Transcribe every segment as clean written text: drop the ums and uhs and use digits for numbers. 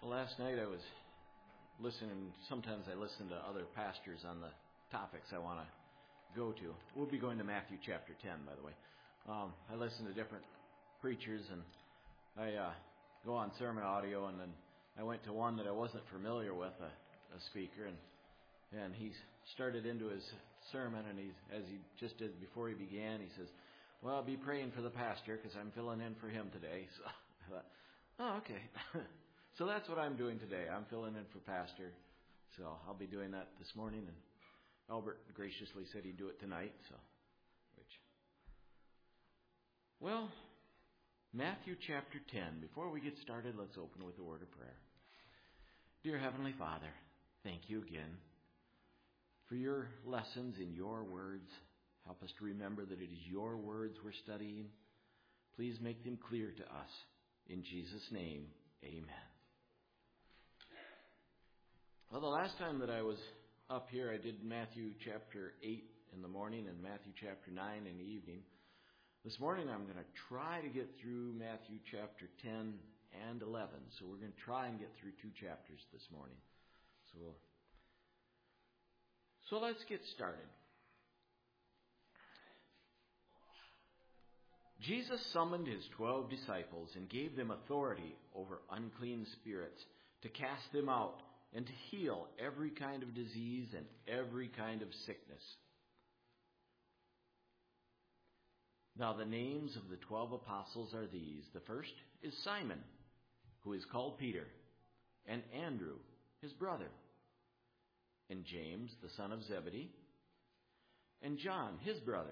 Last night I was listening. Sometimes I listen to other pastors on the topics I want to go to. We'll be going to Matthew chapter 10, by the way. I listen to different preachers, and I go on sermon audio, and then I went to one that I wasn't familiar with, a speaker, and he started into his sermon, and as he just did before he began, he says, "Well, be praying for the pastor because I'm filling in for him today." So I thought, oh, okay. So that's what I'm doing today. I'm filling in for pastor. So I'll be doing that this morning, and Albert graciously said he'd do it tonight. Well, Matthew chapter 10. Before we get started, let's open with a word of prayer. Dear Heavenly Father, thank you again for your lessons in your words. Help us to remember that it is your words we're studying. Please make them clear to us. In Jesus' name, amen. Well, the last time that I was up here, I did Matthew chapter 8 in the morning and Matthew chapter 9 in the evening. This morning I'm going to try to get through Matthew chapter 10 and 11. So we're going to try and get through 2 chapters this morning. So let's get started. Jesus summoned his 12 disciples and gave them authority over unclean spirits to cast them out and to heal every kind of disease and every kind of sickness. Now the names of the 12 apostles are these. The first is Simon, who is called Peter, and Andrew, his brother, and James, the son of Zebedee, and John, his brother,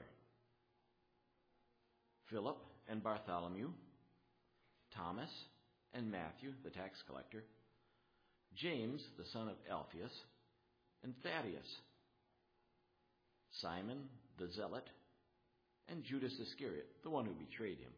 Philip and Bartholomew, Thomas and Matthew, the tax collector, James, the son of Alphaeus, and Thaddeus, Simon the Zealot, and Judas Iscariot, the one who betrayed him.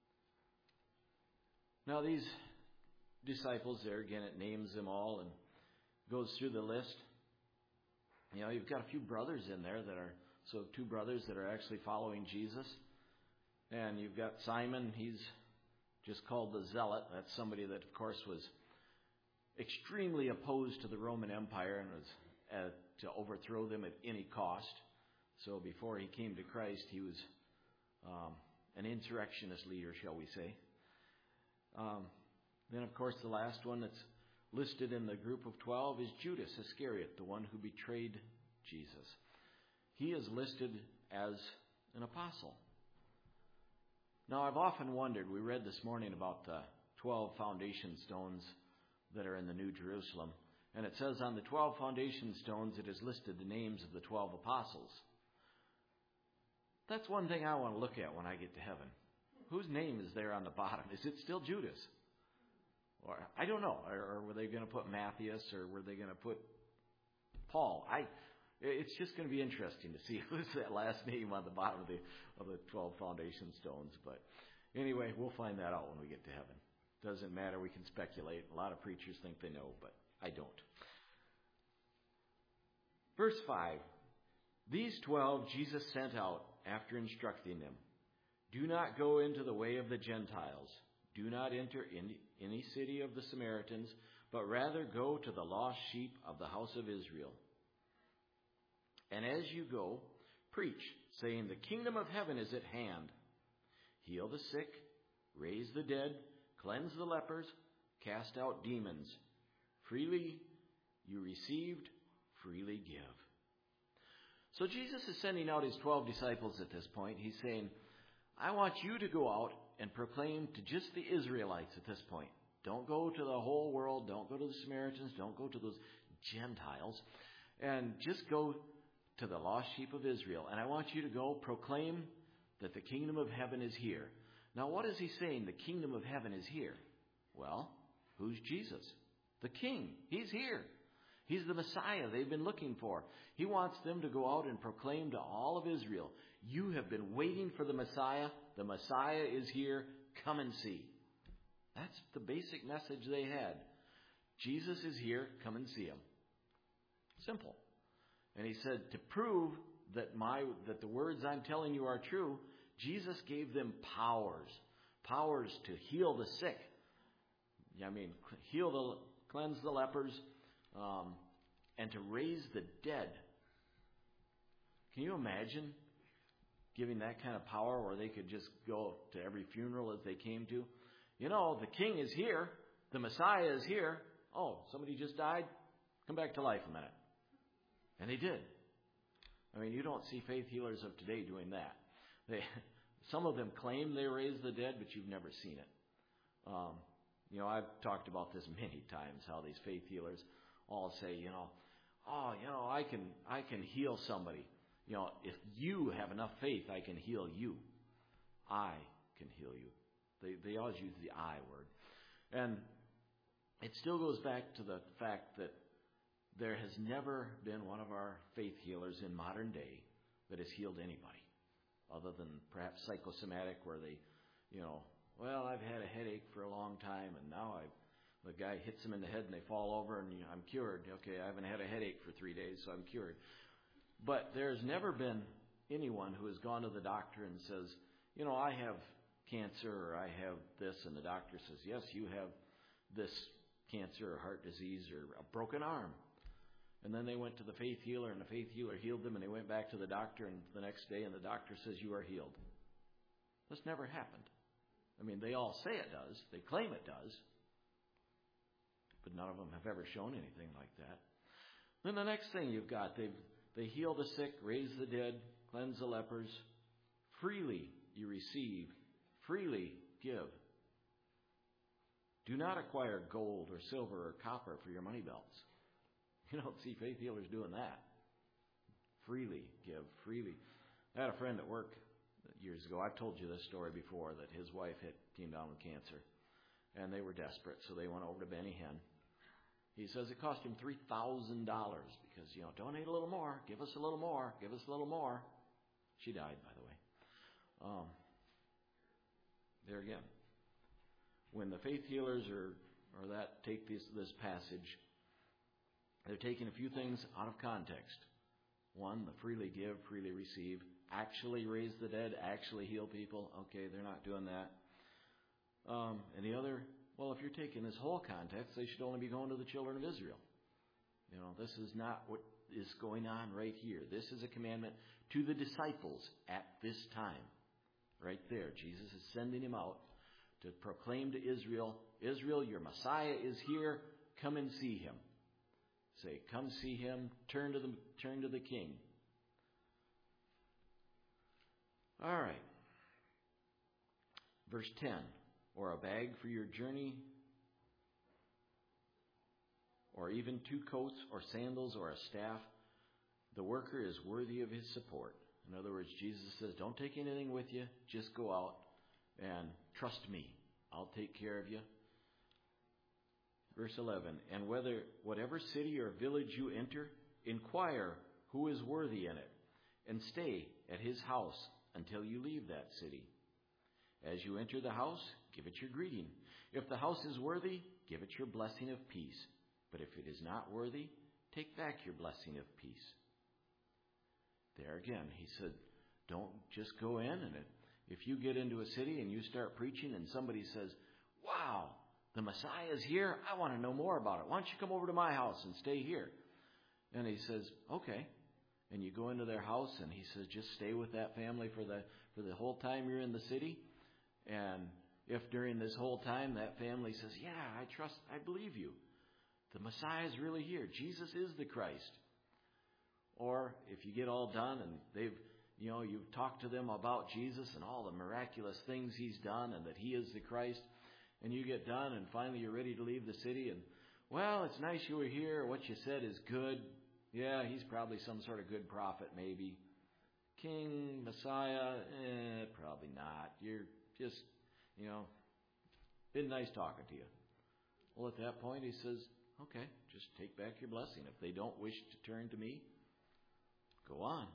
Now these disciples there, again, it names them all and goes through the list. You know, you've got a few brothers in there so 2 brothers that are actually following Jesus. And you've got Simon, he's just called the Zealot. That's somebody that, of course, was extremely opposed to the Roman Empire and was to overthrow them at any cost. So before he came to Christ, he was an insurrectionist leader, shall we say. Then, of course, the last one that's listed in the group of 12 is Judas Iscariot, the one who betrayed Jesus. He is listed as an apostle. Now, I've often wondered, we read this morning about the 12 foundation stones that are in the New Jerusalem. And it says on the 12 foundation stones, it is listed the names of the 12 apostles. That's one thing I want to look at when I get to heaven. Whose name is there on the bottom? Is it still Judas? Or I don't know. Or were they going to put Matthias, or were they going to put Paul? It's just going to be interesting to see who's that last name on the bottom of the 12 foundation stones. But anyway, we'll find that out when we get to heaven. Doesn't matter. We can speculate. A lot of preachers think they know, but I don't. Verse 5. These 12 Jesus sent out after instructing them. Do not go into the way of the Gentiles. Do not enter any city of the Samaritans, but rather go to the lost sheep of the house of Israel. And as you go, preach, saying, the kingdom of heaven is at hand. Heal the sick, raise the dead, cleanse the lepers, cast out demons. Freely you received, freely give. So Jesus is sending out his 12 disciples at this point. He's saying, I want you to go out and proclaim to just the Israelites at this point. Don't go to the whole world. Don't go to the Samaritans. Don't go to those Gentiles. And just go to the lost sheep of Israel. And I want you to go proclaim that the kingdom of heaven is here. Now, what is he saying? The kingdom of heaven is here. Well, who's Jesus? The king. He's here. He's the Messiah they've been looking for. He wants them to go out and proclaim to all of Israel, you have been waiting for the Messiah. The Messiah is here. Come and see. That's the basic message they had. Jesus is here. Come and see him. Simple. And he said, to prove that the words I'm telling you are true, Jesus gave them powers to heal the sick. cleanse the lepers, and to raise the dead. Can you imagine giving that kind of power where they could just go to every funeral as they came to? You know, the king is here. The Messiah is here. Oh, somebody just died? Come back to life a minute. And they did. I mean, you don't see faith healers of today doing that. Some of them claim they raise the dead, but you've never seen it. You know, I've talked about this many times, how these faith healers all say, I can heal somebody. You know, if you have enough faith, I can heal you. I can heal you. They always use the I word. And it still goes back to the fact that there has never been one of our faith healers in modern day that has healed anybody, other than perhaps psychosomatic, where they, I've had a headache for a long time, and now the guy hits them in the head and they fall over, and I'm cured. Okay, I haven't had a headache for 3 days, so I'm cured. But there's never been anyone who has gone to the doctor and says, I have cancer, or I have this, and the doctor says, yes, you have this cancer or heart disease or a broken arm. And then they went to the faith healer, and the faith healer healed them, and they went back to the doctor and the next day, and the doctor says, you are healed. This never happened. I mean, they all say it does. They claim it does. But none of them have ever shown anything like that. Then the next thing you've got, they heal the sick, raise the dead, cleanse the lepers. Freely you receive, freely give. Do not acquire gold or silver or copper for your money belts. You don't see faith healers doing that. Freely give, freely. I had a friend at work years ago. I've told you this story before, that his wife came down with cancer. And they were desperate, so they went over to Benny Hinn. He says it cost him $3,000 because, donate a little more, give us a little more, give us a little more. She died, by the way. There again. When the faith healers take this passage, they're taking a few things out of context. One, the freely give, freely receive, actually raise the dead, actually heal people. Okay, they're not doing that. And the other, if you're taking this whole context, they should only be going to the children of Israel. This is not what is going on right here. This is a commandment to the disciples at this time. Right there, Jesus is sending him out to proclaim to Israel, Israel, your Messiah is here. Come and see him. Say, come see him. Turn to the King. All right. Verse 10. Or a bag for your journey, or even 2 coats, or sandals, or a staff. The worker is worthy of his support. In other words, Jesus says, don't take anything with you. Just go out and trust me. I'll take care of you. Verse 11, and whatever city or village you enter, inquire who is worthy in it, and stay at his house until you leave that city. As you enter the house, give it your greeting. If the house is worthy, give it your blessing of peace. But if it is not worthy, take back your blessing of peace. There again, he said, don't just go in, and if you get into a city and you start preaching and somebody says, wow, the Messiah is here, I want to know more about it. Why don't you come over to my house and stay here? And he says, okay. And you go into their house, and he says, just stay with that family for the whole time you're in the city. And if during this whole time that family says, yeah, I believe you. The Messiah is really here. Jesus is the Christ. Or if you get all done and you've talked to them about Jesus and all the miraculous things he's done and that he is the Christ, and you get done and finally you're ready to leave the city and, it's nice you were here. What you said is good. Yeah, he's probably some sort of good prophet maybe. King, Messiah, probably not. You're just, been nice talking to you. Well, at that point, he says, okay, just take back your blessing. If they don't wish to turn to me, go on.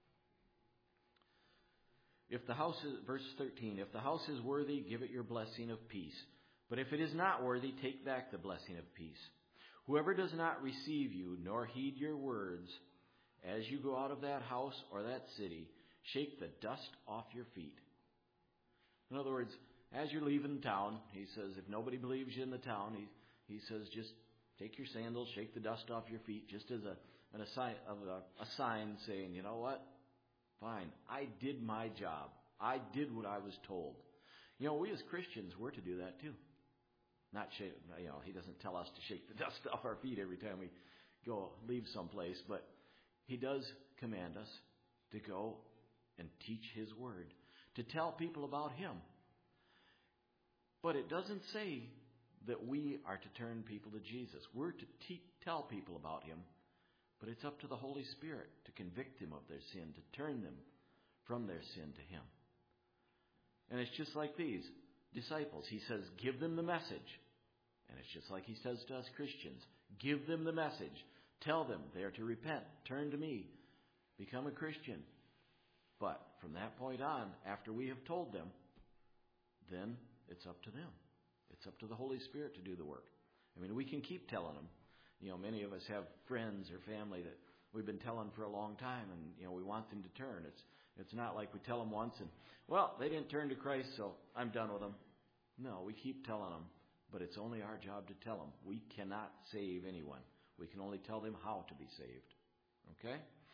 Verse 13, if the house is worthy, give it your blessing of peace. But if it is not worthy, take back the blessing of peace. Whoever does not receive you, nor heed your words, as you go out of that house or that city, shake the dust off your feet. In other words, as you're leaving town, he says, if nobody believes you in the town, he says, just take your sandals, shake the dust off your feet, just as a sign saying, you know what? Fine, I did my job. I did what I was told. You know, we as Christians, we're to do that too. Not shake, you know, he doesn't tell us to shake the dust off our feet every time we leave someplace, but he does command us to go and teach his word, to tell people about him. But it doesn't say that we are to turn people to Jesus. We're to tell people about him, but it's up to the Holy Spirit to convict them of their sin, to turn them from their sin to him. And it's just like these disciples. He says, give them the message. And it's just like he says to us Christians, give them the message. Tell them they are to repent, turn to me, become a Christian. But from that point on, after we have told them, then it's up to them. It's up to the Holy Spirit to do the work. I mean, we can keep telling them. You know, many of us have friends or family that we've been telling for a long time, and, you know, we want them to turn. It's not like we tell them once and, well, they didn't turn to Christ, so I'm done with them. No, we keep telling them, but it's only our job to tell them. We cannot save anyone. We can only tell them how to be saved. Okay?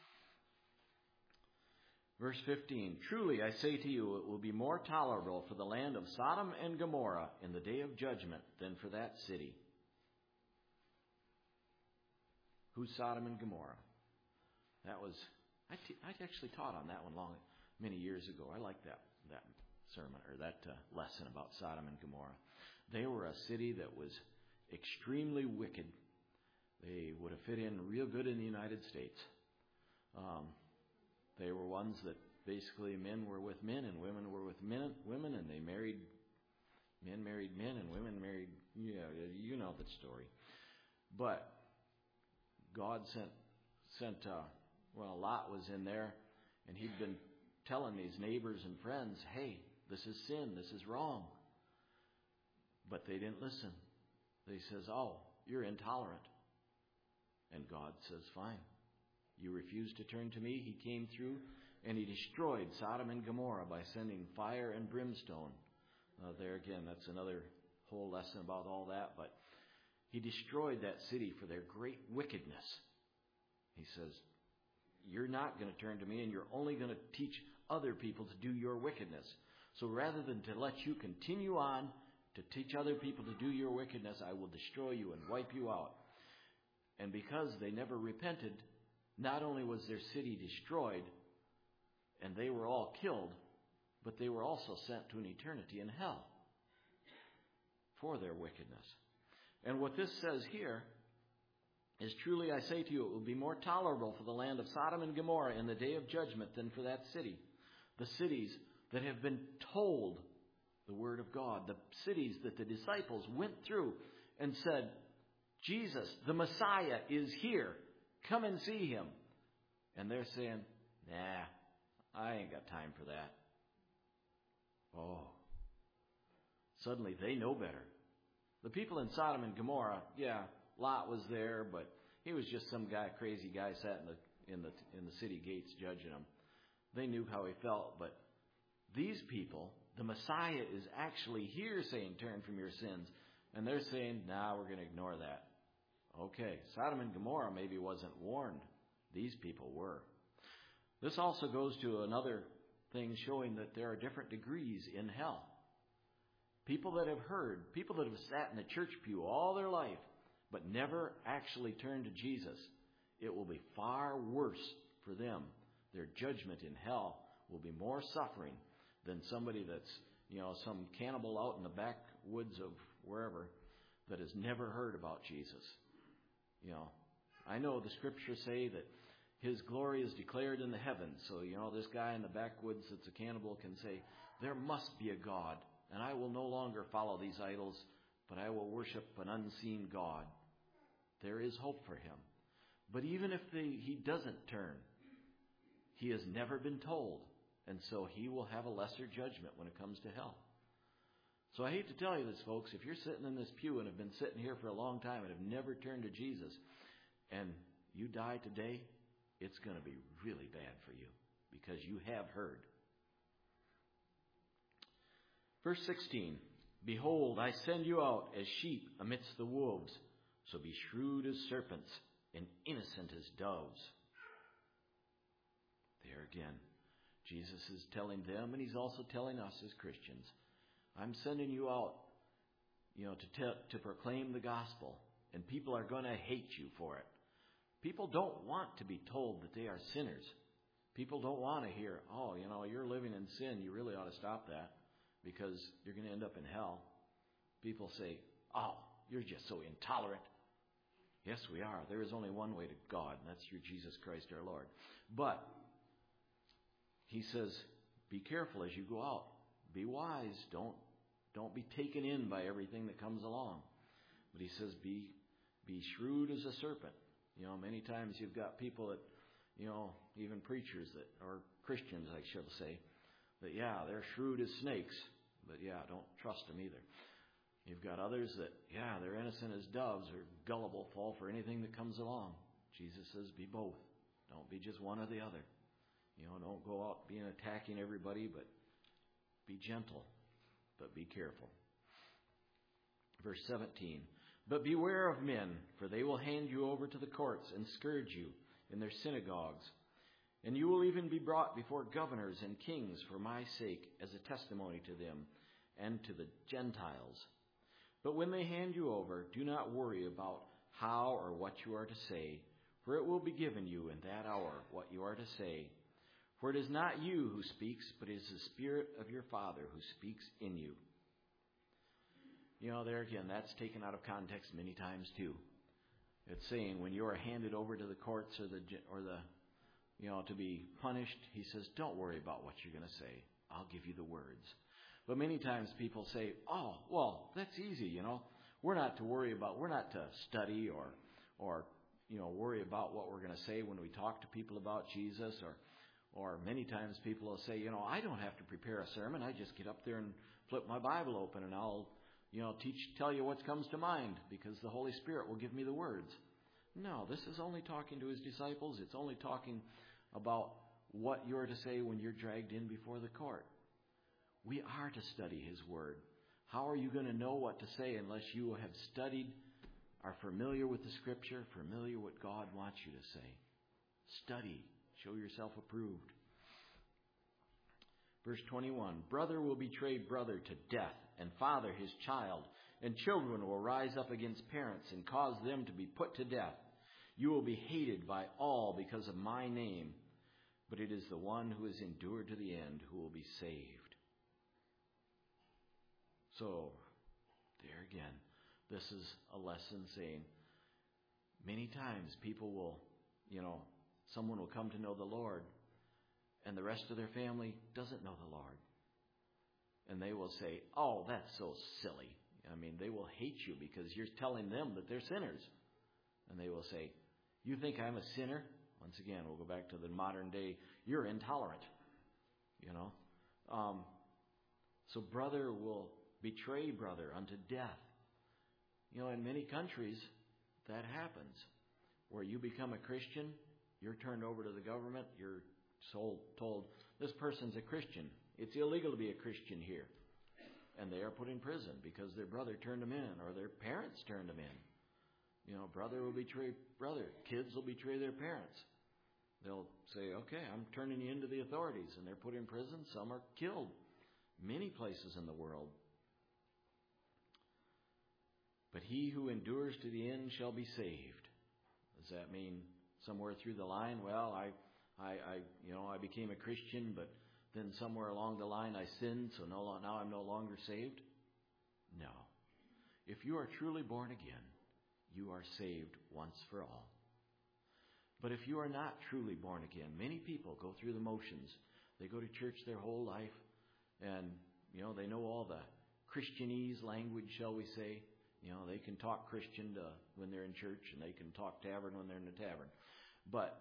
Verse 15, truly I say to you, it will be more tolerable for the land of Sodom and Gomorrah in the day of judgment than for that city. Who's Sodom and Gomorrah? That was, I actually taught on that one many years ago. I like that sermon or that lesson about Sodom and Gomorrah. They were a city that was extremely wicked. They would have fit in real good in the United States. They were ones that basically men were with men and women were with women, and they married men, and women married. You know the story. But God sent. Lot was in there, and he'd been telling these neighbors and friends, "Hey, this is sin. This is wrong." But they didn't listen. They says, "Oh, you're intolerant," and God says, "Fine. You refuse to turn to me." He came through and he destroyed Sodom and Gomorrah by sending fire and brimstone. There again, that's another whole lesson about all that. But he destroyed that city for their great wickedness. He says, you're not going to turn to me, and you're only going to teach other people to do your wickedness. So rather than to let you continue on to teach other people to do your wickedness, I will destroy you and wipe you out. And because they never repented, not only was their city destroyed and they were all killed, but they were also sent to an eternity in hell for their wickedness. And what this says here is, truly I say to you, it will be more tolerable for the land of Sodom and Gomorrah in the day of judgment than for that city. The cities that have been told the word of God, the cities that the disciples went through and said, Jesus, the Messiah, is here. Come and see him. And they're saying, nah, I ain't got time for that. Oh. Suddenly they know better. The people in Sodom and Gomorrah, yeah, Lot was there, but he was just some crazy guy sat in the city gates judging them. They knew how he felt, but these people, the Messiah is actually here saying, turn from your sins. And they're saying, nah, we're going to ignore that. Okay, Sodom and Gomorrah maybe wasn't warned. These people were. This also goes to another thing showing that there are different degrees in hell. People that have heard, people that have sat in the church pew all their life, but never actually turned to Jesus, it will be far worse for them. Their judgment in hell will be more suffering than somebody that's, some cannibal out in the backwoods of wherever that has never heard about Jesus. I know the scriptures say that his glory is declared in the heavens. So, this guy in the backwoods that's a cannibal can say, there must be a God, and I will no longer follow these idols, but I will worship an unseen God. There is hope for him. But even if he doesn't turn, he has never been told, and so he will have a lesser judgment when it comes to hell. So I hate to tell you this, folks, if you're sitting in this pew and have been sitting here for a long time and have never turned to Jesus, and you die today, it's going to be really bad for you because you have heard. Verse 16, behold, I send you out as sheep amidst the wolves. So be shrewd as serpents and innocent as doves. There again, Jesus is telling them, and he's also telling us as Christians, I'm sending you out, to proclaim the gospel, and people are going to hate you for it. People don't want to be told that they are sinners. People don't want to hear, you're living in sin, you really ought to stop that because you're going to end up in hell. People say, you're just so intolerant. Yes, we are. There is only one way to God, and that's through Jesus Christ our Lord. But he says, be careful as you go out. Be wise. Don't be taken in by everything that comes along. But he says, be shrewd as a serpent. Many times you've got people that, even preachers that, or Christians, I shall say, that, they're shrewd as snakes. But, don't trust them either. You've got others that, they're innocent as doves or gullible, fall for anything that comes along. Jesus says, be both. Don't be just one or the other. Don't go out attacking everybody, but be gentle, but be careful. Verse 17, but beware of men, for they will hand you over to the courts and scourge you in their synagogues. And you will even be brought before governors and kings for my sake as a testimony to them and to the Gentiles. But when they hand you over, do not worry about how or what you are to say, for it will be given you in that hour what you are to say. For it is not you who speaks, but it is the Spirit of your Father who speaks in you. There again, that's taken out of context many times too. It's saying when you are handed over to the courts or to be punished, he says, don't worry about what you're going to say. I'll give you the words. But many times people say, that's easy, We're not to study or worry about what we're going to say when we talk to people about Jesus. Or many times people will say, I don't have to prepare a sermon. I just get up there and flip my Bible open and I'll, tell you what comes to mind because the Holy Spirit will give me the words. No, this is only talking to his disciples. It's only talking about what you're to say when you're dragged in before the court. We are to study his word. How are you going to know what to say unless you have studied, are familiar with the Scripture, familiar what God wants you to say? Study. Show yourself approved. Verse 21, brother will betray brother to death, and father his child, and children will rise up against parents and cause them to be put to death. You will be hated by all because of my name, but it is the one who has endured to the end who will be saved. So, there again, this is a lesson saying many times people will, someone will come to know the Lord and the rest of their family doesn't know the Lord. And they will say, that's so silly. They will hate you because you're telling them that they're sinners. And they will say, you think I'm a sinner? Once again, we'll go back to the modern day. You're intolerant. So brother will betray brother unto death. In many countries, that happens. Where you become a Christian, you're turned over to the government, you're told, this person's a Christian. It's illegal to be a Christian here. And they are put in prison because their brother turned them in or their parents turned them in. Brother will betray brother. Kids will betray their parents. They'll say, okay, I'm turning you into the authorities. And they're put in prison. Some are killed. Many places in the world. But he who endures to the end shall be saved. Does that mean somewhere through the line, well, I became a Christian, but then somewhere along the line I sinned, so now I'm no longer saved? No. If you are truly born again, you are saved once for all. But if you are not truly born again, many people go through the motions. They go to church their whole life, and they know all the Christianese language, shall we say. They can talk Christian when they're in church, and they can talk tavern when they're in the tavern. But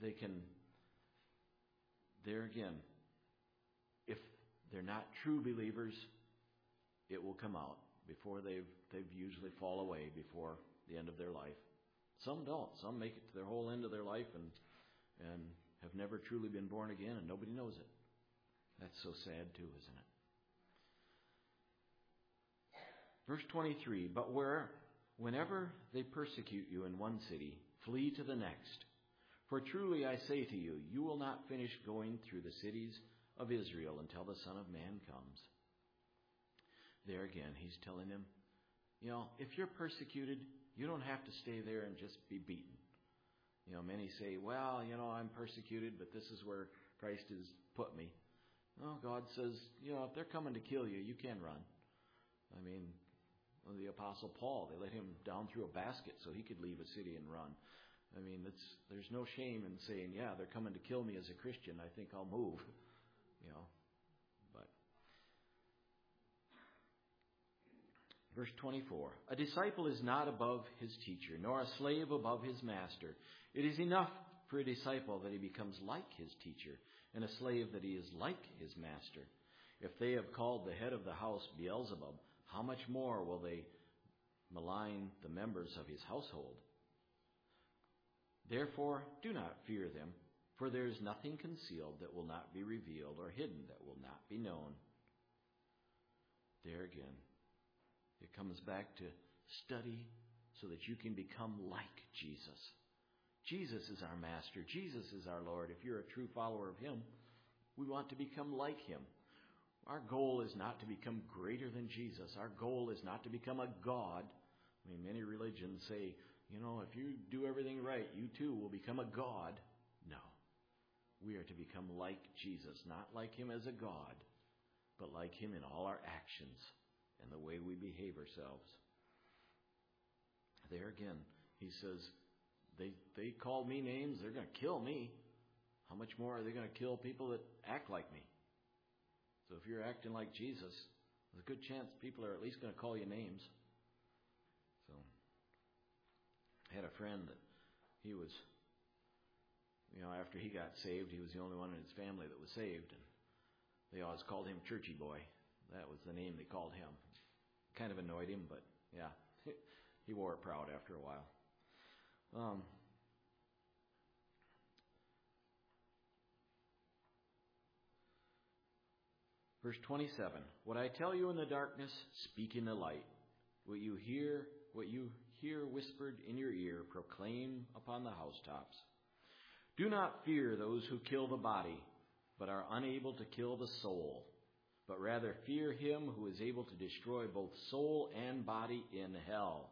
there again, if they're not true believers, it will come out before they've usually fall away before the end of their life. Some don't. Some make it to their whole end of their life and have never truly been born again, and nobody knows it. That's so sad too, isn't it? Verse 23, but where Whenever they persecute you in one city, flee to the next. For truly I say to you, you will not finish going through the cities of Israel until the Son of Man comes. There again, he's telling them, if you're persecuted, you don't have to stay there and just be beaten. Many say, well, I'm persecuted, but this is where Christ has put me. Well, God says, if they're coming to kill you, you can run. The Apostle Paul, they let him down through a basket so he could leave a city and run. There's no shame in saying, yeah, they're coming to kill me as a Christian. I think I'll move. But verse 24, a disciple is not above his teacher, nor a slave above his master. It is enough for a disciple that he becomes like his teacher, and a slave that he is like his master. If they have called the head of the house Beelzebub, how much more will they malign the members of his household? Therefore, do not fear them, for there is nothing concealed that will not be revealed, or hidden that will not be known. There again, it comes back to study so that you can become like Jesus. Jesus is our master. Jesus is our Lord. If you're a true follower of him, we want to become like him. Our goal is not to become greater than Jesus. Our goal is not to become a god. Many religions say, if you do everything right, you too will become a god. No. We are to become like Jesus, not like him as a god, but like him in all our actions and the way we behave ourselves. There again, he says, they call me names, they're going to kill me. How much more are they going to kill people that act like me? So if you're acting like Jesus, there's a good chance people are at least going to call you names. So I had a friend that he was, after he got saved, he was the only one in his family that was saved. And they always called him Churchy Boy. That was the name they called him. Kind of annoyed him, but yeah, he wore it proud after a while. Verse 27, what I tell you in the darkness, speak in the light. What you hear whispered in your ear, proclaim upon the housetops. Do not fear those who kill the body, but are unable to kill the soul, but rather fear him who is able to destroy both soul and body in hell.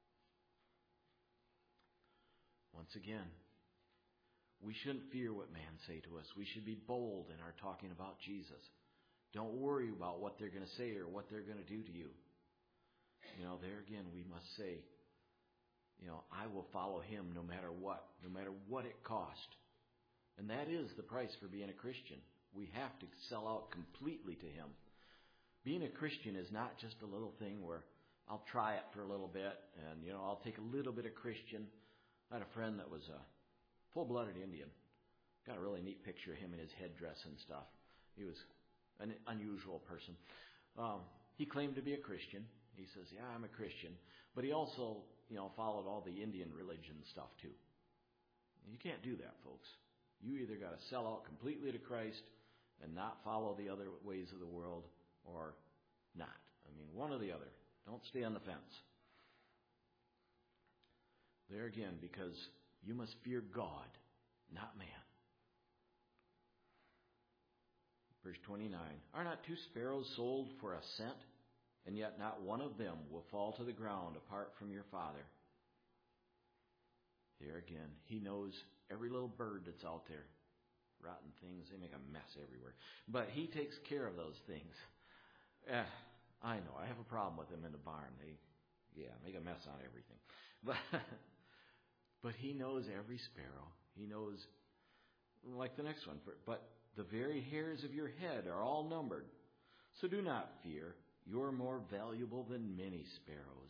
Once again, we shouldn't fear what man say to us. We should be bold in our talking about Jesus. Don't worry about what they're going to say or what they're going to do to you. There again, we must say, I will follow him no matter what it cost. And that is the price for being a Christian. We have to sell out completely to him. Being a Christian is not just a little thing where I'll try it for a little bit and, I'll take a little bit of Christian. I had a friend that was a full-blooded Indian. Got a really neat picture of him in his headdress and stuff. He was an unusual person. He claimed to be a Christian. He says, yeah, I'm a Christian. But he also, followed all the Indian religion stuff too. You can't do that, folks. You either got to sell out completely to Christ and not follow the other ways of the world, or not. One or the other. Don't stay on the fence. There again, because you must fear God, not man. Verse 29, are not 2 sparrows sold for a cent? And yet not one of them will fall to the ground apart from your Father. There again, he knows every little bird that's out there. Rotten things, they make a mess everywhere. But he takes care of those things. I know, I have a problem with them in the barn. They make a mess on everything. But he knows every sparrow. He knows, like the next one, but the very hairs of your head are all numbered. So do not fear. You're more valuable than many sparrows.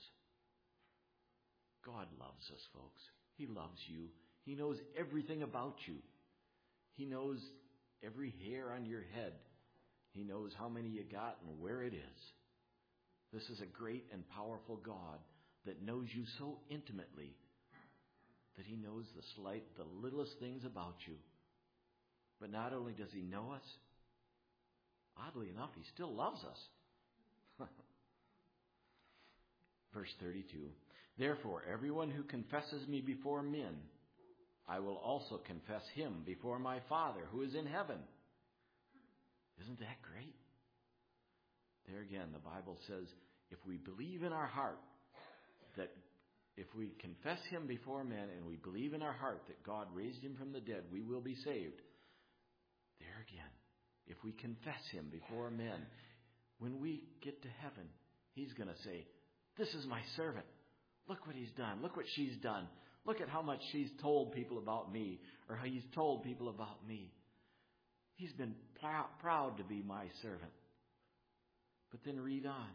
God loves us, folks. He loves you. He knows everything about you. He knows every hair on your head. He knows how many you got and where it is. This is a great and powerful God that knows you so intimately that he knows the littlest things about you. But not only does he know us, oddly enough, he still loves us. Verse 32, Therefore, everyone who confesses me before men, I will also confess him before my Father who is in heaven. Isn't that great? There again, the Bible says, if we believe in our heart that if we confess him before men and we believe in our heart that God raised him from the dead, we will be saved. There again, if we confess him before men, when we get to heaven, he's going to say, this is my servant. Look what he's done. Look what she's done. Look at how much she's told people about me, or how he's told people about me. He's been proud to be my servant. But then read on.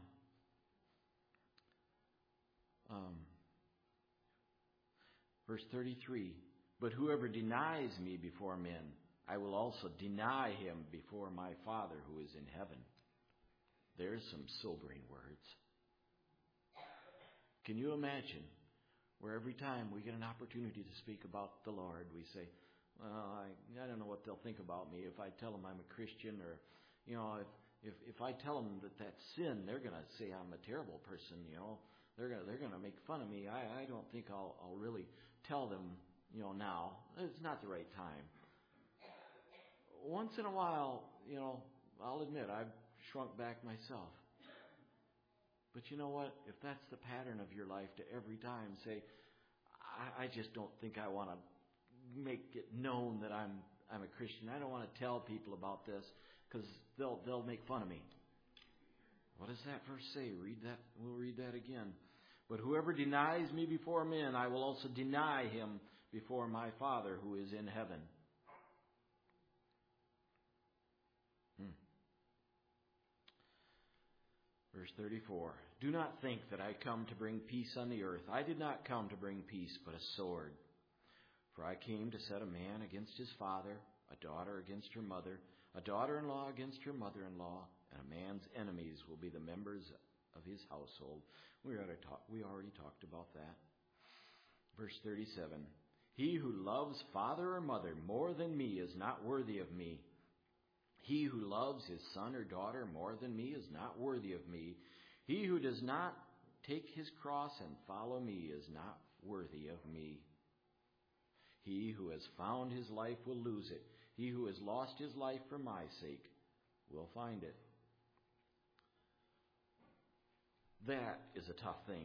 Verse 33, but whoever denies me before men, I will also deny him before my Father who is in heaven. There's some sobering words. Can you imagine where every time we get an opportunity to speak about the Lord, we say, well, I don't know what they'll think about me if I tell them I'm a Christian, or, if I tell them that that's sin, they're going to say I'm a terrible person, They're going to make fun of me. I don't think I'll really tell them, now. It's not the right time. Once in a while, I'll admit I've shrunk back myself. But you know what? If that's the pattern of your life, to every time say, I just don't think I want to make it known that I'm a Christian. I don't want to tell people about this because they'll make fun of me. What does that verse say? Read that. We'll read that again. But whoever denies me before men, I will also deny him before my Father who is in heaven. Verse 34. Do not think that I come to bring peace on the earth. I did not come to bring peace, but a sword. For I came to set a man against his father, a daughter against her mother, a daughter-in-law against her mother-in-law, and a man's enemies will be the members of his household. We already talked about that. Verse 37. He who loves father or mother more than me is not worthy of me. He who loves his son or daughter more than me is not worthy of me. He who does not take his cross and follow me is not worthy of me. He who has found his life will lose it. He who has lost his life for my sake will find it. That is a tough thing.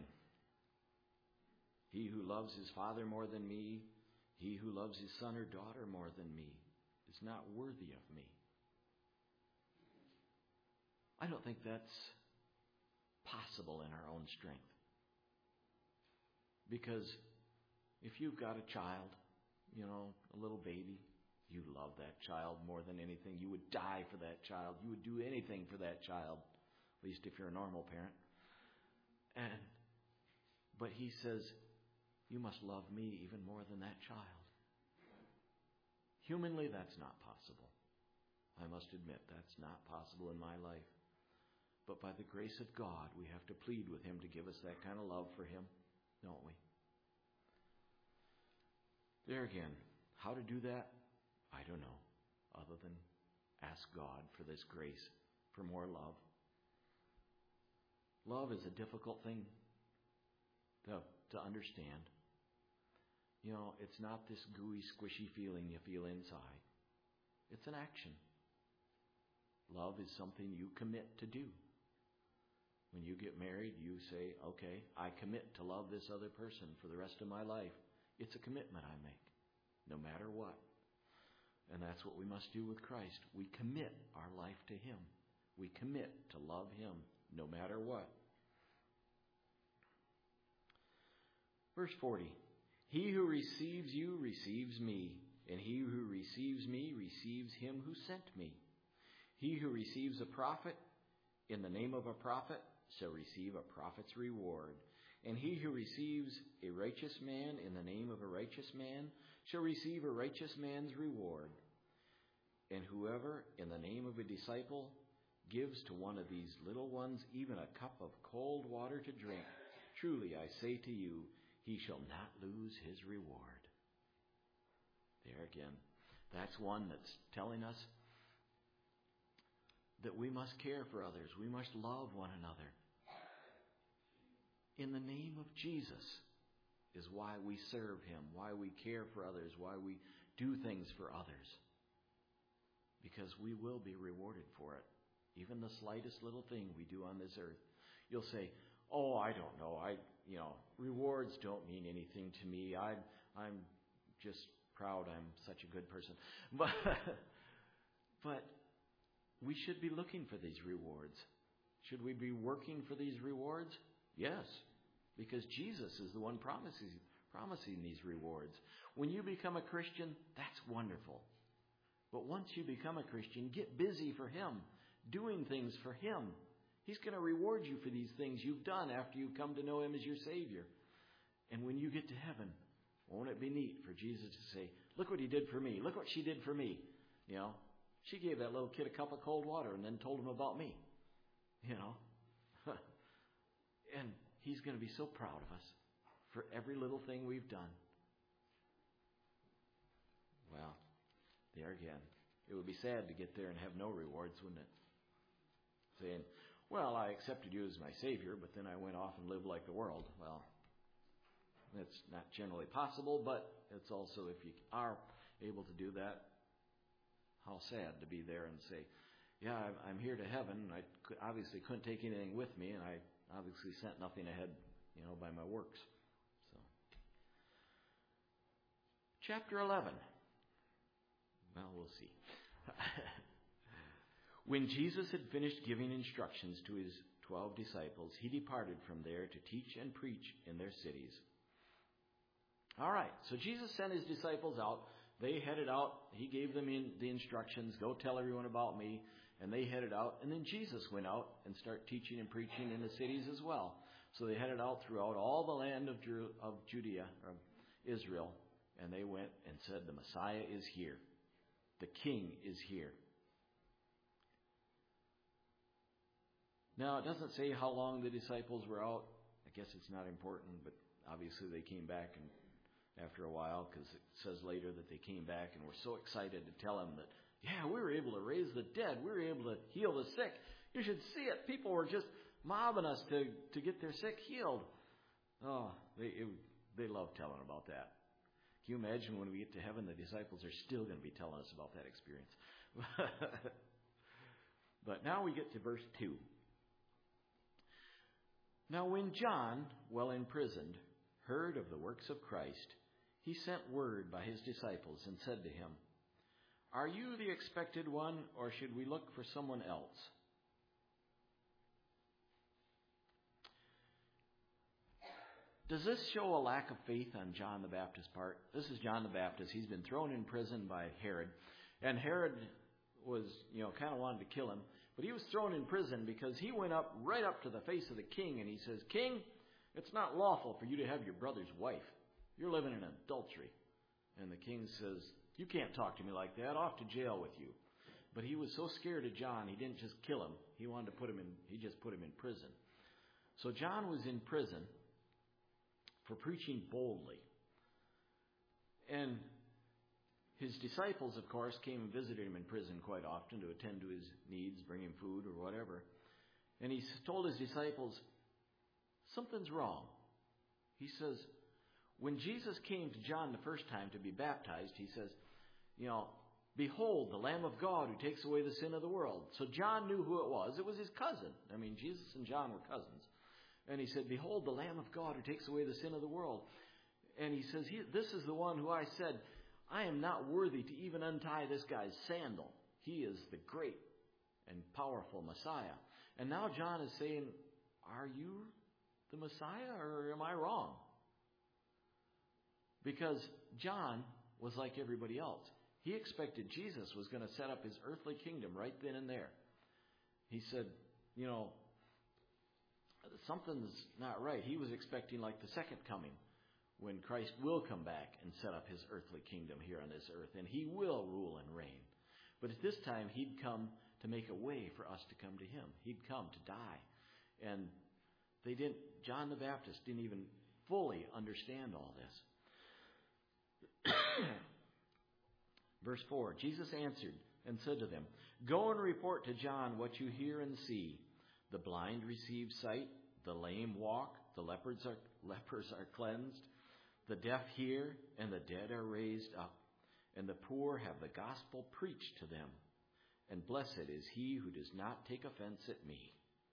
He who loves his father more than me, he who loves his son or daughter more than me, is not worthy of me. I don't think that's possible in our own strength. Because if you've got a child, a little baby, you love that child more than anything. You would die for that child. You would do anything for that child, at least if you're a normal parent. But he says, you must love me even more than that child. Humanly, that's not possible. I must admit, that's not possible in my life. But by the grace of God, we have to plead with him to give us that kind of love for him, don't we? There again, how to do that? I don't know, other than ask God for this grace, for more love. Love is a difficult thing to understand. It's not this gooey, squishy feeling you feel inside. It's an action. Love is something you commit to do. When you get married, you say, okay, I commit to love this other person for the rest of my life. It's a commitment I make, no matter what. And that's what we must do with Christ. We commit our life to him. We commit to love him, no matter what. Verse 40. He who receives you receives me, and he who receives me receives him who sent me. He who receives a prophet in the name of a prophet shall receive a prophet's reward. And he who receives a righteous man in the name of a righteous man shall receive a righteous man's reward. And whoever in the name of a disciple gives to one of these little ones even a cup of cold water to drink, truly I say to you, he shall not lose his reward. There again, that's one that's telling us that we must care for others. We must love one another. in the name of Jesus is why we serve Him, why we care for others, why we do things for others. Because we will be rewarded for it. Even the slightest little thing we do on this earth. You'll say, oh, I don't know. Rewards don't mean anything to me. I'm just proud I'm such a good person. But we should be looking for these rewards. Should we be working for these rewards? Yes, because Jesus is the one promising these rewards. When you become a Christian, that's wonderful. But once you become a Christian, get busy for Him, doing things for Him. He's going to reward you for these things you've done after you've come to know Him as your Savior. And when you get to heaven, won't it be neat for Jesus to say, look what He did for me. Look what she did for me. She gave that little kid a cup of cold water and then told him about me. And He's going to be so proud of us for every little thing we've done. Well, there again. It would be sad to get there and have no rewards, wouldn't it? Saying, well, I accepted you as my Savior, but then I went off and lived like the world. Well, that's not generally possible, but it's also, if you are able to do that, how sad to be there and say, yeah, I'm here to heaven. I obviously couldn't take anything with me, and I obviously sent nothing ahead, by my works. So, chapter 11. Well, we'll see. When Jesus had finished giving instructions to His 12 disciples, He departed from there to teach and preach in their cities. All right, so Jesus sent His disciples out. They headed out. He gave them the instructions, go tell everyone about me. And they headed out. And then Jesus went out and started teaching and preaching in the cities as well. So they headed out throughout all the land of Judea, or Israel. And they went and said, the Messiah is here. The King is here. Now, it doesn't say how long the disciples were out. I guess it's not important, but obviously they came back and after a while, because it says later that they came back and were so excited to tell Him that, yeah, we were able to raise the dead. We were able to heal the sick. You should see it. People were just mobbing us to get their sick healed. Oh, they love telling about that. Can you imagine when we get to heaven, the disciples are still going to be telling us about that experience? But now we get to verse 2. Now when John, while imprisoned, heard of the works of Christ, he sent word by his disciples and said to him, are you the expected one, or should we look for someone else? Does this show a lack of faith on John the Baptist's part? This is John the Baptist. He's been thrown in prison by Herod. And Herod was, kind of wanted to kill him. But he was thrown in prison because he went right up to the face of the king and he says, King, it's not lawful for you to have your brother's wife. You're living in adultery. And the king says, you can't talk to me like that. Off to jail with you. But he was so scared of John, he didn't just kill him. He wanted to he just put him in prison. So John was in prison for preaching boldly. And his disciples, of course, came and visited him in prison quite often to attend to his needs, bring him food or whatever. And he told his disciples, something's wrong. He says, when Jesus came to John the first time to be baptized, he says, behold, the Lamb of God who takes away the sin of the world. So John knew who it was. It was his cousin. Jesus and John were cousins. And he said, behold, the Lamb of God who takes away the sin of the world. And he says, this is the one who I said, I am not worthy to even untie this guy's sandal. He is the great and powerful Messiah. And now John is saying, are you the Messiah or am I wrong? Because John was like everybody else. He expected Jesus was going to set up his earthly kingdom right then and there. He said, something's not right. He was expecting like the second coming when Christ will come back and set up his earthly kingdom here on this earth. And he will rule and reign. But at this time, he'd come to make a way for us to come to him. He'd come to die. And John the Baptist didn't even fully understand all this. Verse 4, Jesus answered and said to them, go and report to John what you hear and see. The blind receive sight, the lame walk, the lepers are cleansed, the deaf hear, and the dead are raised up, and the poor have the gospel preached to them. And blessed is he who does not take offense at me."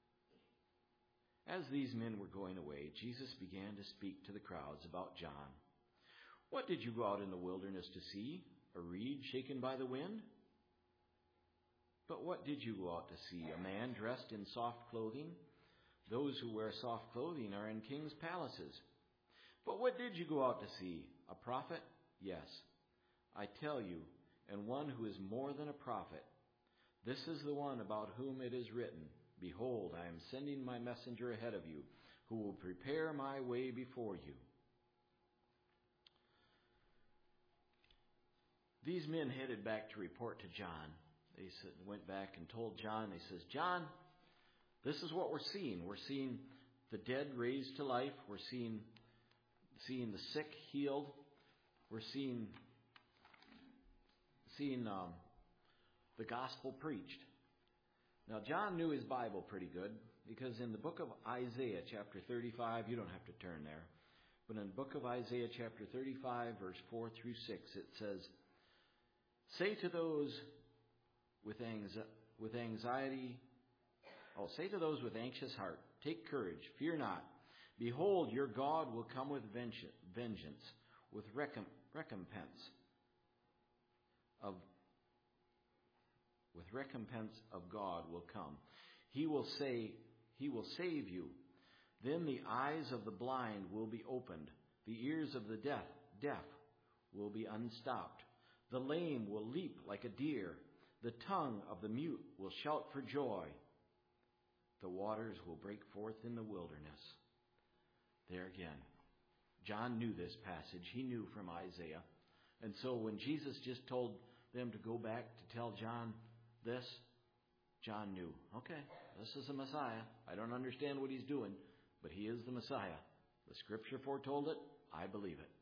As these men were going away, Jesus began to speak to the crowds about John. "What did you go out in the wilderness to see? A reed shaken by the wind? But what did you go out to see? A man dressed in soft clothing? Those who wear soft clothing are in kings' palaces. But what did you go out to see? A prophet? Yes, I tell you, and one who is more than a prophet. This is the one about whom it is written, 'Behold, I am sending my messenger ahead of you, who will prepare my way before you.'" These men headed back to report to John. They went back and told John. They says, "John, this is what we're seeing. We're seeing the dead raised to life. We're seeing the sick healed. We're seeing the gospel preached." Now, John knew his Bible pretty good, because in the book of Isaiah, chapter 35, you don't have to turn there, but in the book of Isaiah, chapter 35, verse 4 through 6, it says, say to those with anxious heart, "Take courage, fear not. Behold, your God will come with vengeance, with recompense of God will come. He will save you. Then the eyes of the blind will be opened, the ears of the deaf will be unstopped. The lame will leap like a deer, the tongue of the mute will shout for joy. The waters will break forth in the wilderness." There again, John knew this passage. He knew from Isaiah. And so when Jesus just told them to go back to tell John this, John knew, okay, this is the Messiah. I don't understand what he's doing, but he is the Messiah. The Scripture foretold it. I believe it.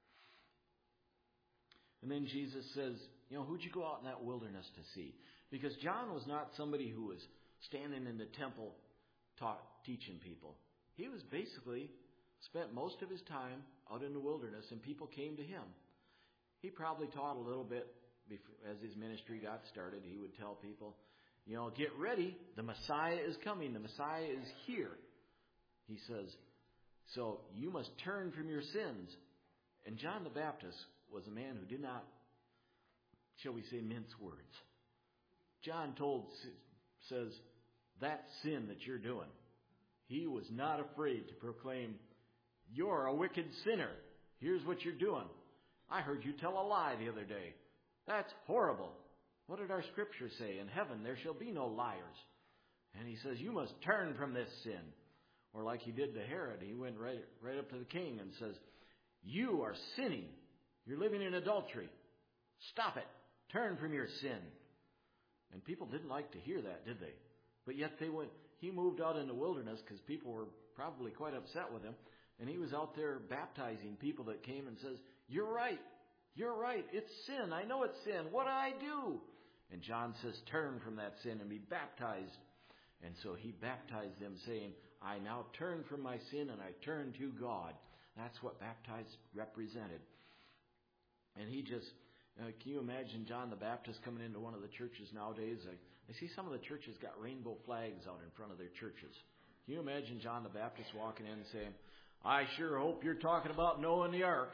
And then Jesus says, who'd you go out in that wilderness to see? Because John was not somebody who was standing in the temple teaching people. He was basically spent most of his time out in the wilderness, and people came to him. He probably taught a little bit as his ministry got started. He would tell people, get ready. The Messiah is coming. The Messiah is here. He says, so you must turn from your sins. And John the Baptist was a man who did not, shall we say, mince words. John says, that sin that you're doing. He was not afraid to proclaim, you're a wicked sinner. Here's what you're doing. I heard you tell a lie the other day. That's horrible. What did our Scripture say? In heaven there shall be no liars. And he says, you must turn from this sin. Or like he did to Herod, he went right up to the king and says, you are sinning. You're living in adultery. Stop it. Turn from your sin. And people didn't like to hear that, did they? But yet he moved out in the wilderness because people were probably quite upset with him. And he was out there baptizing people that came and says, you're right. You're right. It's sin. I know it's sin. What do I do? And John says, turn from that sin and be baptized. And so he baptized them, saying, I now turn from my sin and I turn to God. That's what baptized represented. And he just, can you imagine John the Baptist coming into one of the churches nowadays? I see some of the churches got rainbow flags out in front of their churches. Can you imagine John the Baptist walking in and saying, I sure hope you're talking about Noah and the ark.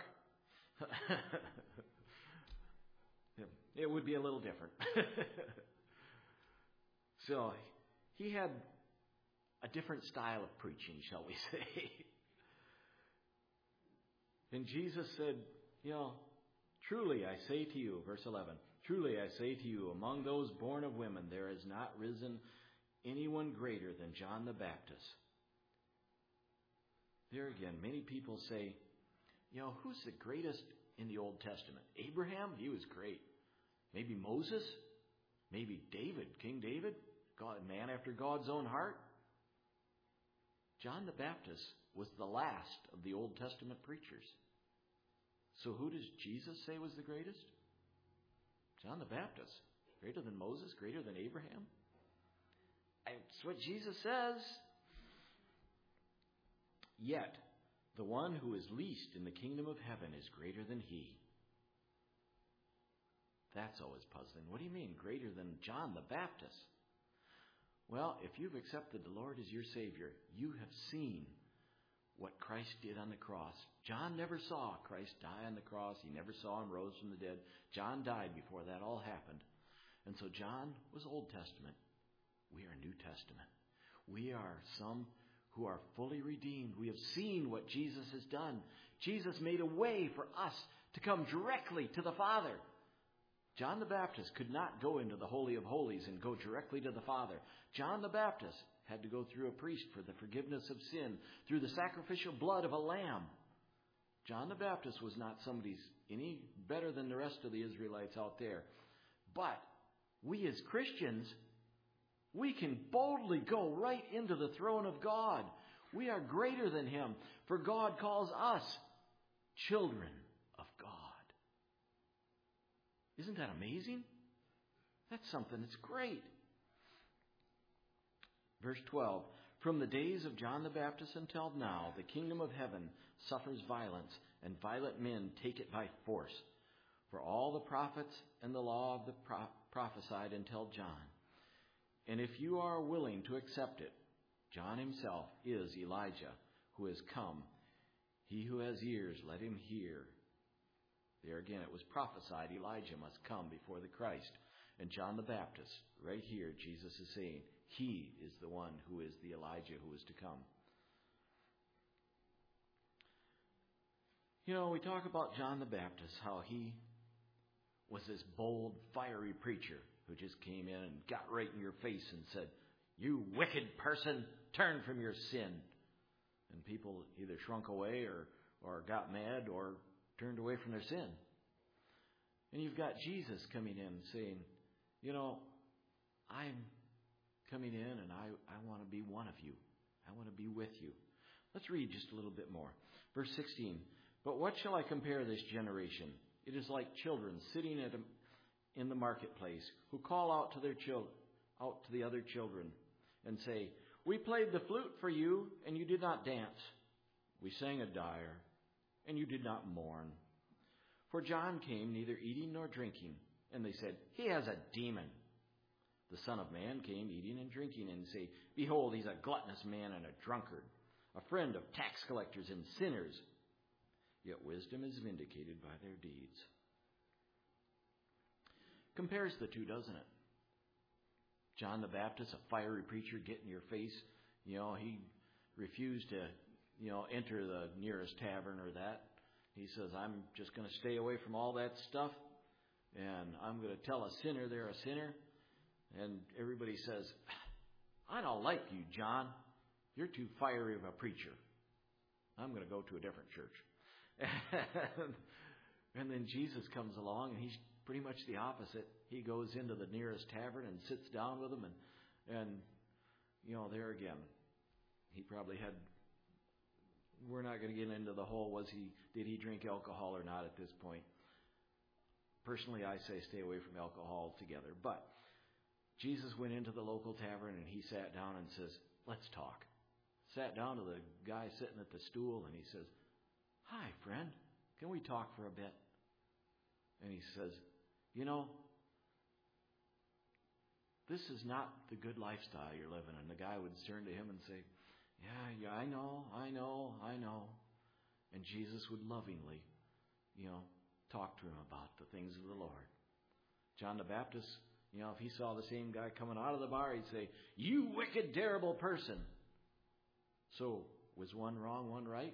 It would be a little different. So he had a different style of preaching, shall we say. And Jesus said, truly I say to you, verse 11, truly I say to you, among those born of women, there has not risen anyone greater than John the Baptist. There again, many people say, who's the greatest in the Old Testament? Abraham, he was great. Maybe Moses, maybe David, King David, God, man after God's own heart. John the Baptist was the last of the Old Testament preachers. So who does Jesus say was the greatest? John the Baptist. Greater than Moses, greater than Abraham. That's what Jesus says. Yet the one who is least in the kingdom of heaven is greater than he. That's always puzzling. What do you mean, greater than John the Baptist? Well, if you've accepted the Lord as your Savior, you have seen what Christ did on the cross. John never saw Christ die on the cross. He never saw him rose from the dead. John died before that all happened. And so John was Old Testament. We are New Testament. We are some who are fully redeemed. We have seen what Jesus has done. Jesus made a way for us to come directly to the Father. John the Baptist could not go into the Holy of Holies and go directly to the Father. John the Baptist had to go through a priest for the forgiveness of sin, through the sacrificial blood of a lamb. John the Baptist was not somebody's any better than the rest of the Israelites out there. But we as Christians, we can boldly go right into the throne of God. We are greater than him, for God calls us children of God. Isn't that amazing? That's something that's great. Verse 12, from the days of John the Baptist until now, the kingdom of heaven suffers violence, and violent men take it by force. For all the prophets and the law of the prophesied until John. And if you are willing to accept it, John himself is Elijah who has come. He who has ears, let him hear. There again, it was prophesied Elijah must come before the Christ. And John the Baptist, right here, Jesus is saying, he is the one who is the Elijah who is to come. You know, we talk about John the Baptist, how he was this bold, fiery preacher who just came in and got right in your face and said, you wicked person, turn from your sin. And people either shrunk away or got mad or turned away from their sin. And you've got Jesus coming in saying, you know, I'm coming in and I want to be one of you. I want to be with you. Let's read just a little bit more. Verse 16, but what shall I compare this generation? It is like children sitting in the marketplace who call out to the other children and say, we played the flute for you and you did not dance. We sang a lyre and you did not mourn. For John came neither eating nor drinking, and they said, he has a demon. The Son of Man came eating and drinking, and say, behold, he's a gluttonous man and a drunkard, a friend of tax collectors and sinners. Yet wisdom is vindicated by their deeds. Compares the two, doesn't it? John the Baptist, a fiery preacher, get in your face. You know, he refused to, enter the nearest tavern or that. He says, I'm just going to stay away from all that stuff, and I'm going to tell a sinner they're a sinner. And everybody says, I don't like you, John. You're too fiery of a preacher. I'm going to go to a different church. And then Jesus comes along, and he's pretty much the opposite. He goes into the nearest tavern and sits down with them, and there again, he probably had. We're not going to get into the whole did he drink alcohol or not at this point. Personally, I say stay away from alcohol altogether. But Jesus went into the local tavern and he sat down and says, let's talk. Sat down to the guy sitting at the stool and he says, hi, friend, can we talk for a bit? And he says, this is not the good lifestyle you're living. And the guy would turn to him and say, yeah, I know. And Jesus would lovingly, talk to him about the things of the Lord. John the Baptist, if he saw the same guy coming out of the bar, he'd say, you wicked, terrible person. So, was one wrong, one right?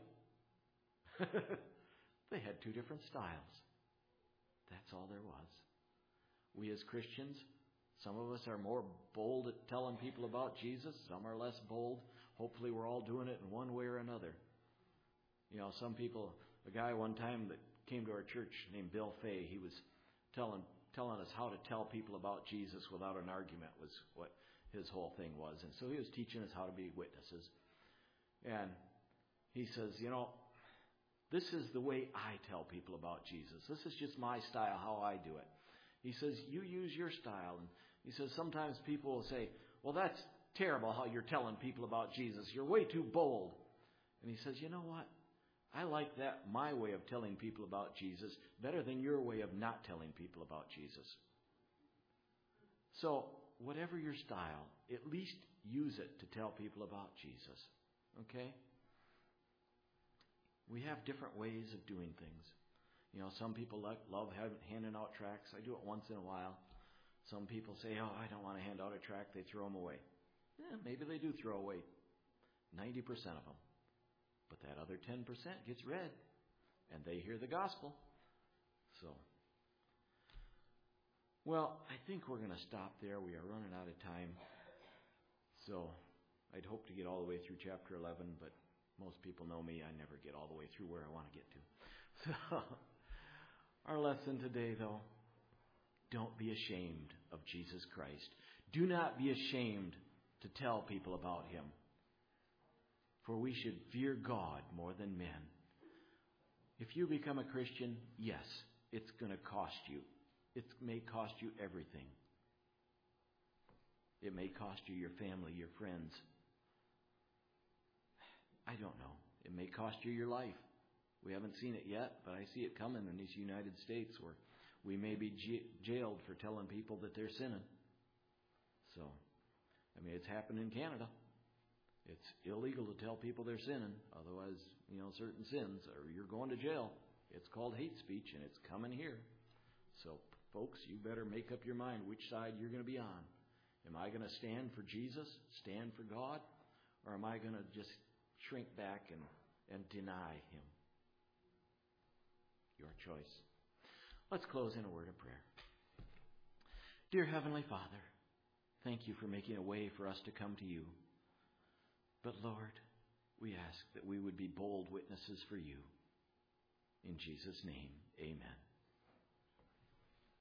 They had two different styles. That's all there was. We as Christians, some of us are more bold at telling people about Jesus. Some are less bold. Hopefully we're all doing it in one way or another. Some people, a guy one time that came to our church named Bill Fay, he was telling us how to tell people about Jesus without an argument was what his whole thing was. And so he was teaching us how to be witnesses. And he says, this is the way I tell people about Jesus. This is just my style, how I do it. He says, you use your style. And he says, sometimes people will say, well, that's terrible how you're telling people about Jesus. You're way too bold. And he says, you know what? I like that, my way of telling people about Jesus, better than your way of not telling people about Jesus. So, whatever your style, at least use it to tell people about Jesus. Okay? We have different ways of doing things. You know, some people love handing out tracts. I do it once in a while. Some people say, oh, I don't want to hand out a tract. They throw them away. Maybe they do throw away 90% of them. But that other 10% gets read, and they hear the gospel. So, well, I think we're going to stop there. We are running out of time. So, I'd hope to get all the way through chapter 11, but most people know me. I never get all the way through where I want to get to. So, our lesson today, though, don't be ashamed of Jesus Christ. Do not be ashamed to tell people about Him. For we should fear God more than men. If you become a Christian, yes, it's going to cost you. It may cost you everything. It may cost you your family, your friends. I don't know. It may cost you your life. We haven't seen it yet, but I see it coming in these United States where we may be jailed for telling people that they're sinning. So, I mean, it's happened in Canada. It's illegal to tell people they're sinning. Otherwise, certain sins, or you're going to jail. It's called hate speech, and it's coming here. So, folks, you better make up your mind which side you're going to be on. Am I going to stand for Jesus, stand for God, or am I going to just shrink back and deny Him? Your choice. Let's close in a word of prayer. Dear Heavenly Father, thank you for making a way for us to come to you. But Lord, we ask that we would be bold witnesses for you. In Jesus' name, amen.